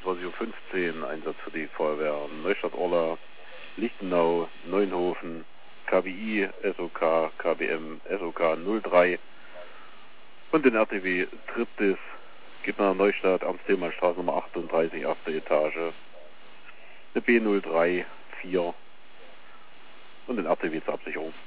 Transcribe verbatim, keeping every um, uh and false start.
einundzwanzig Uhr fünfzehn, Einsatz für die Feuerwehr Neustadt-Orla, Lichtenau, Neunhofen, K W I, S O K, K B M, S O K null drei und den R T W Triptis, geht nach Neustadt, Amts-Themenstraße Nummer achtunddreißig, achte Etage, eine B null drei vier und den R T W zur Absicherung.